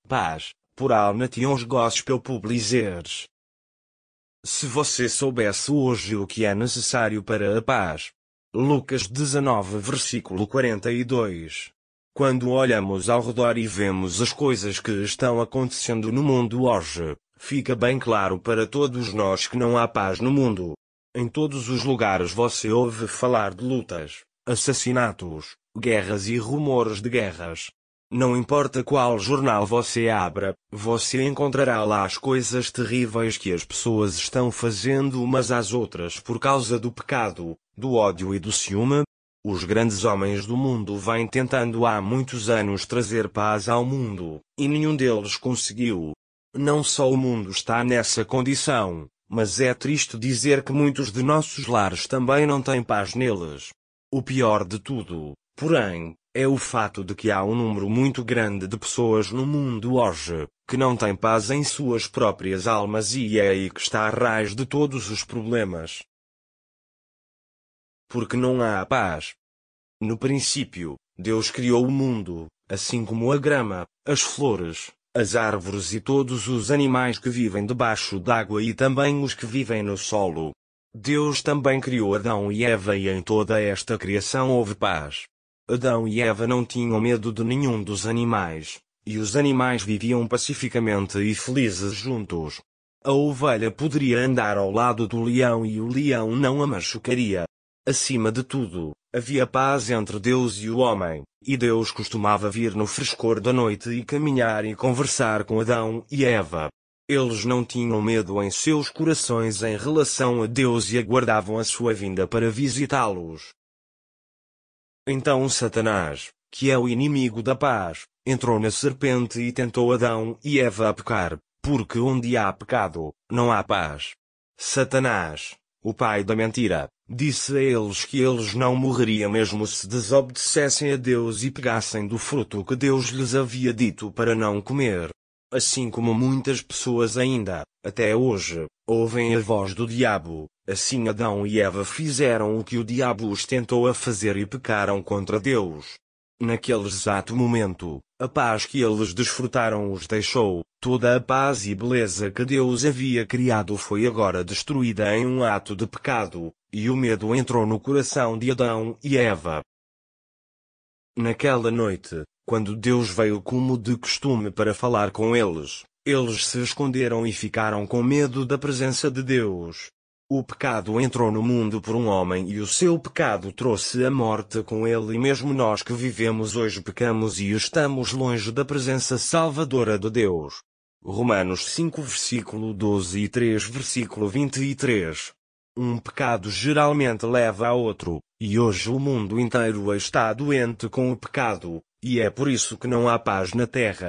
Paz, por Alnation Gospel Publishers. Se você soubesse hoje o que é necessário para a paz. Lucas 19 versículo 42. Quando olhamos ao redor e vemos as coisas que estão acontecendo no mundo hoje, fica bem claro para todos nós que não há paz no mundo. Em todos os lugares você ouve falar de lutas, assassinatos, guerras e rumores de guerras. Não importa qual jornal você abra, você encontrará lá as coisas terríveis que as pessoas estão fazendo umas às outras por causa do pecado, do ódio e do ciúme. Os grandes homens do mundo vêm tentando há muitos anos trazer paz ao mundo, e nenhum deles conseguiu. Não só o mundo está nessa condição, mas é triste dizer que muitos de nossos lares também não têm paz neles. O pior de tudo, porém, é o fato de que há um número muito grande de pessoas no mundo hoje, que não têm paz em suas próprias almas, e é aí que está a raiz de todos os problemas. Porque não há paz. No princípio, Deus criou o mundo, assim como a grama, as flores, as árvores e todos os animais que vivem debaixo d'água e também os que vivem no solo. Deus também criou Adão e Eva, e em toda esta criação houve paz. Adão e Eva não tinham medo de nenhum dos animais, e os animais viviam pacificamente e felizes juntos. A ovelha poderia andar ao lado do leão e o leão não a machucaria. Acima de tudo, havia paz entre Deus e o homem, e Deus costumava vir no frescor da noite e caminhar e conversar com Adão e Eva. Eles não tinham medo em seus corações em relação a Deus e aguardavam a sua vinda para visitá-los. Então Satanás, que é o inimigo da paz, entrou na serpente e tentou Adão e Eva a pecar, porque onde há pecado, não há paz. Satanás, o pai da mentira, disse a eles que eles não morreriam mesmo se desobedecessem a Deus e pegassem do fruto que Deus lhes havia dito para não comer. Assim como muitas pessoas ainda, até hoje, ouvem a voz do diabo, assim Adão e Eva fizeram o que o diabo os tentou a fazer e pecaram contra Deus. Naquele exato momento, a paz que eles desfrutaram os deixou, toda a paz e beleza que Deus havia criado foi agora destruída em um ato de pecado, e o medo entrou no coração de Adão e Eva. Naquela noite, quando Deus veio como de costume para falar com eles, eles se esconderam e ficaram com medo da presença de Deus. O pecado entrou no mundo por um homem e o seu pecado trouxe a morte com ele, e mesmo nós que vivemos hoje pecamos e estamos longe da presença salvadora de Deus. Romanos 5 versículo 12 e 3 versículo 23. Um pecado geralmente leva a outro, e hoje o mundo inteiro está doente com o pecado, e é por isso que não há paz na terra.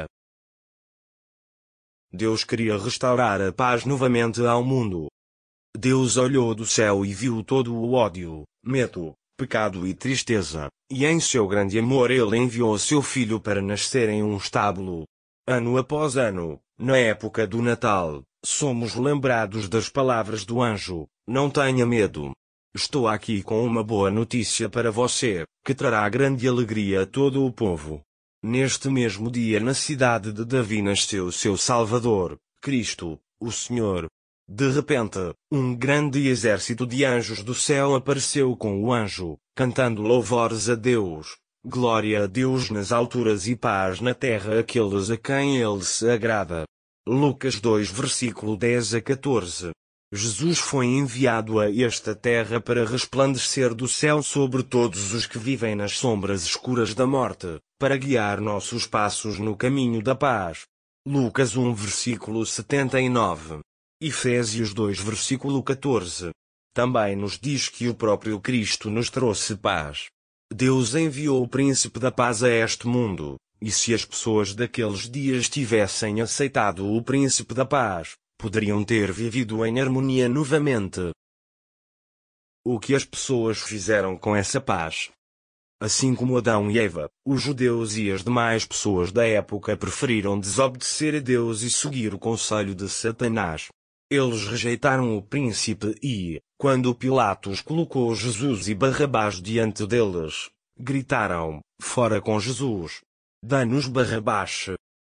Deus queria restaurar a paz novamente ao mundo. Deus olhou do céu e viu todo o ódio, medo, pecado e tristeza, e em seu grande amor ele enviou seu filho para nascer em um estábulo. Ano após ano, na época do Natal, somos lembrados das palavras do anjo: não tenha medo. Estou aqui com uma boa notícia para você, que trará grande alegria a todo o povo. Neste mesmo dia na cidade de Davi nasceu seu Salvador, Cristo, o Senhor. De repente, um grande exército de anjos do céu apareceu com o anjo, cantando louvores a Deus. Glória a Deus nas alturas e paz na terra àqueles a quem ele se agrada. Lucas 2 versículo 10 a 14. Jesus foi enviado a esta terra para resplandecer do céu sobre todos os que vivem nas sombras escuras da morte, para guiar nossos passos no caminho da paz. Lucas 1 versículo 79. Efésios 2 versículo 14. Também nos diz que o próprio Cristo nos trouxe paz. Deus enviou o Príncipe da Paz a este mundo, e se as pessoas daqueles dias tivessem aceitado o Príncipe da Paz, poderiam ter vivido em harmonia novamente. O que as pessoas fizeram com essa paz? Assim como Adão e Eva, os judeus e as demais pessoas da época preferiram desobedecer a Deus e seguir o conselho de Satanás. Eles rejeitaram o príncipe e, quando Pilatos colocou Jesus e Barrabás diante deles, gritaram: fora com Jesus! Dá-nos Barrabás!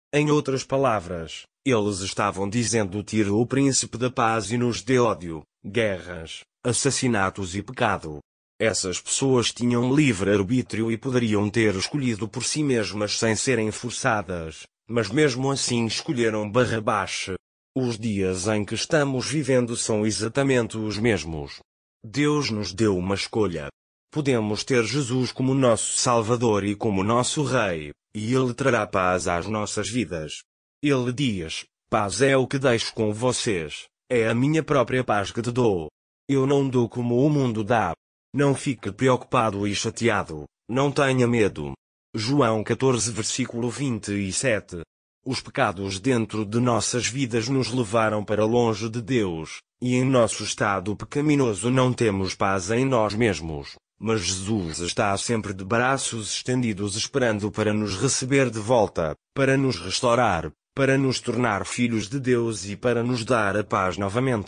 Em outras palavras, eles estavam dizendo: tire o príncipe da paz e nos dê ódio, guerras, assassinatos e pecado. Essas pessoas tinham livre-arbítrio e poderiam ter escolhido por si mesmas sem serem forçadas, mas mesmo assim escolheram Barrabás. Os dias em que estamos vivendo são exatamente os mesmos. Deus nos deu uma escolha. Podemos ter Jesus como nosso Salvador e como nosso Rei, e Ele trará paz às nossas vidas. Ele diz: paz é o que deixo com vocês, é a minha própria paz que te dou. Eu não dou como o mundo dá. Não fique preocupado e chateado, não tenha medo. João 14 versículo 27. Os pecados dentro de nossas vidas nos levaram para longe de Deus, e em nosso estado pecaminoso não temos paz em nós mesmos. Mas Jesus está sempre de braços estendidos esperando para nos receber de volta, para nos restaurar, para nos tornar filhos de Deus e para nos dar a paz novamente.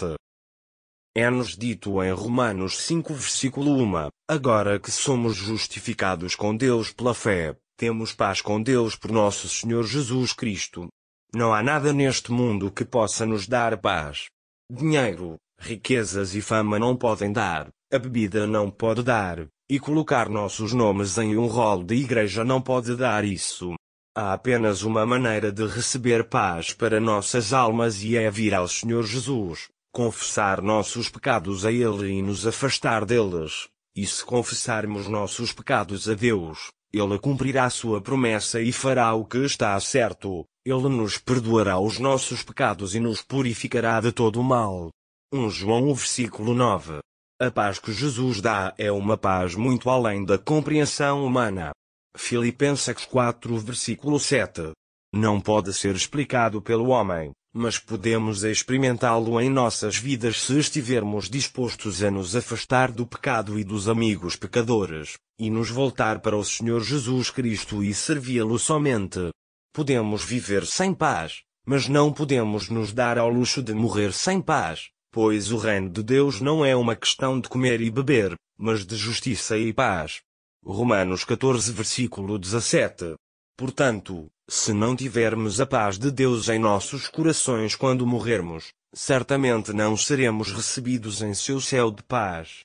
É-nos dito em Romanos 5 versículo 1, agora que somos justificados com Deus pela fé, temos paz com Deus por nosso Senhor Jesus Cristo. Não há nada neste mundo que possa nos dar paz. Dinheiro, riquezas e fama não podem dar, a bebida não pode dar, e colocar nossos nomes em um rol de igreja não pode dar isso. Há apenas uma maneira de receber paz para nossas almas e é vir ao Senhor Jesus, confessar nossos pecados a Ele e nos afastar deles. E se confessarmos nossos pecados a Deus, Ele cumprirá sua promessa e fará o que está certo. Ele nos perdoará os nossos pecados e nos purificará de todo o mal. 1 João versículo 9. A paz que Jesus dá é uma paz muito além da compreensão humana. Filipenses 4 versículo 7. Não pode ser explicado pelo homem, mas podemos experimentá-lo em nossas vidas se estivermos dispostos a nos afastar do pecado e dos amigos pecadores, e nos voltar para o Senhor Jesus Cristo e servi-lo somente. Podemos viver sem paz, mas não podemos nos dar ao luxo de morrer sem paz, pois o reino de Deus não é uma questão de comer e beber, mas de justiça e paz. Romanos 14 versículo 17. Portanto, se não tivermos a paz de Deus em nossos corações quando morrermos, certamente não seremos recebidos em seu céu de paz.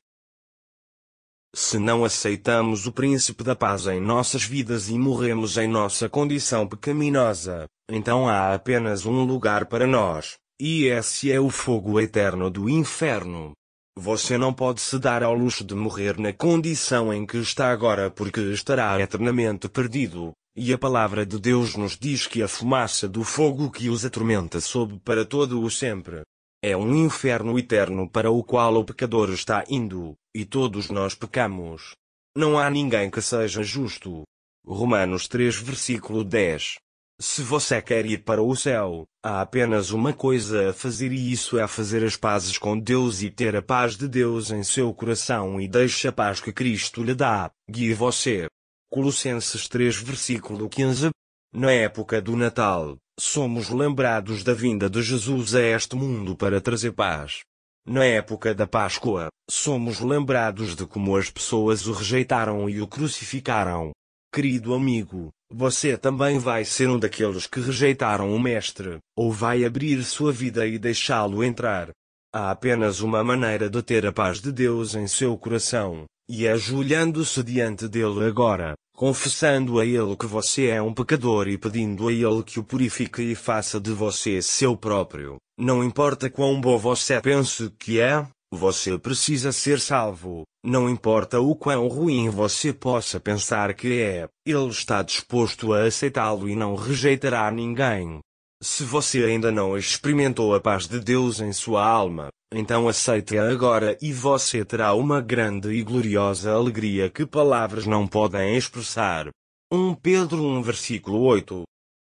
Se não aceitamos o Príncipe da Paz em nossas vidas e morremos em nossa condição pecaminosa, então há apenas um lugar para nós, e esse é o fogo eterno do inferno. Você não pode se dar ao luxo de morrer na condição em que está agora porque estará eternamente perdido, e a palavra de Deus nos diz que a fumaça do fogo que os atormenta sobe para todo o sempre. É um inferno eterno para o qual o pecador está indo, e todos nós pecamos. Não há ninguém que seja justo. Romanos 3 versículo 10. Se você quer ir para o céu, há apenas uma coisa a fazer e isso é fazer as pazes com Deus e ter a paz de Deus em seu coração e deixe a paz que Cristo lhe dá, guie você. Colossenses 3 versículo 15. Na época do Natal, somos lembrados da vinda de Jesus a este mundo para trazer paz. Na época da Páscoa, somos lembrados de como as pessoas o rejeitaram e o crucificaram. Querido amigo, você também vai ser um daqueles que rejeitaram o Mestre, ou vai abrir sua vida e deixá-lo entrar. Há apenas uma maneira de ter a paz de Deus em seu coração, e é ajoelhando-se diante dele agora, confessando a ele que você é um pecador e pedindo a ele que o purifique e faça de você seu próprio. Não importa quão bom você pense que é, você precisa ser salvo. Não importa o quão ruim você possa pensar que é, ele está disposto a aceitá-lo e não rejeitará ninguém. Se você ainda não experimentou a paz de Deus em sua alma, então aceite-a agora e você terá uma grande e gloriosa alegria que palavras não podem expressar. 1 Pedro 1 versículo 8.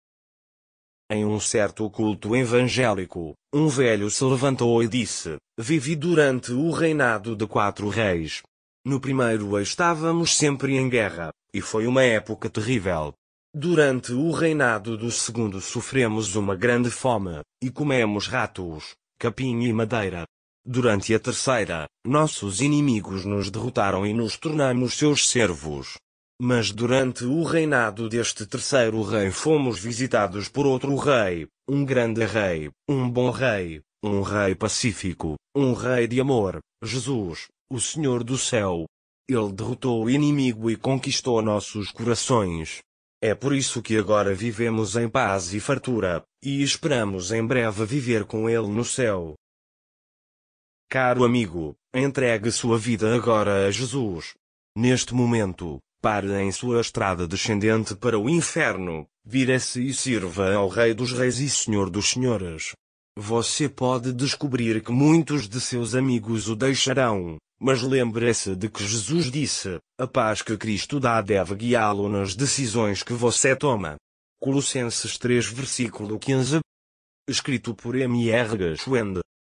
Em um certo culto evangélico, um velho se levantou e disse: vivi durante o reinado de 4 reis. No primeiro estávamos sempre em guerra, e foi uma época terrível. Durante o reinado do segundo sofremos uma grande fome, e comemos ratos, capim e madeira. Durante a terceira, nossos inimigos nos derrotaram e nos tornamos seus servos. Mas durante o reinado deste terceiro rei fomos visitados por outro rei, um grande rei, um bom rei, um rei pacífico, um rei de amor, Jesus, o Senhor do céu. Ele derrotou o inimigo e conquistou nossos corações. É por isso que agora vivemos em paz e fartura, e esperamos em breve viver com Ele no céu. Caro amigo, entregue sua vida agora a Jesus. Neste momento, pare em sua estrada descendente para o inferno, vire-se e sirva ao Rei dos Reis e Senhor dos Senhores. Você pode descobrir que muitos de seus amigos o deixarão, mas lembre-se de que Jesus disse: a paz que Cristo dá deve guiá-lo nas decisões que você toma. Colossenses 3 versículo 15. Escrito por M. R. Schwend.